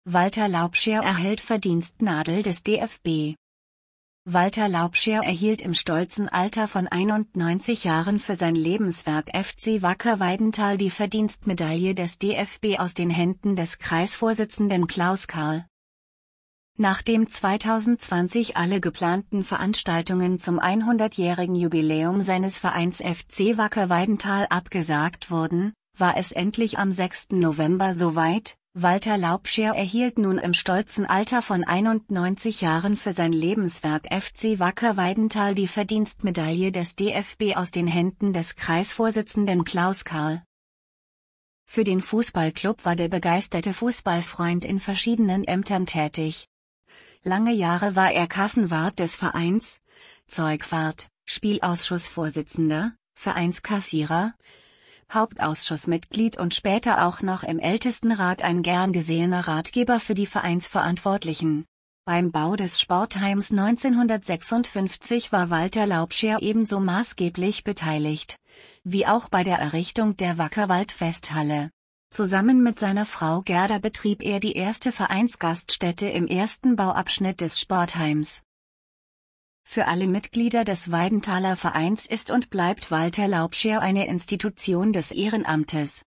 Walter Laubscher erhält Verdienstnadel des DFB. Walter Laubscher erhielt im stolzen Alter von 91 Jahren für sein Lebenswerk FC Wacker Weidenthal die Verdienstmedaille des DFB aus den Händen des Kreisvorsitzenden Klaus Karl. Nachdem 2020 alle geplanten Veranstaltungen zum 100-jährigen Jubiläum seines Vereins FC Wacker Weidenthal abgesagt wurden, war es endlich am 6. November soweit. Walter Laubscher erhielt nun im stolzen Alter von 91 Jahren für sein Lebenswerk FC Wacker Weidenthal die Verdienstmedaille des DFB aus den Händen des Kreisvorsitzenden Klaus Karl. Für den Fußballclub war der begeisterte Fußballfreund in verschiedenen Ämtern tätig. Lange Jahre war er Kassenwart des Vereins, Zeugwart, Spielausschussvorsitzender, Vereinskassierer, Hauptausschussmitglied und später auch noch im Ältestenrat ein gern gesehener Ratgeber für die Vereinsverantwortlichen. Beim Bau des Sportheims 1956 war Walter Laubscher ebenso maßgeblich beteiligt, wie auch bei der Errichtung der Wackerwald-Festhalle. Zusammen mit seiner Frau Gerda betrieb er die erste Vereinsgaststätte im ersten Bauabschnitt des Sportheims. Für alle Mitglieder des Weidenthaler Vereins ist und bleibt Walter Laubscher eine Institution des Ehrenamtes.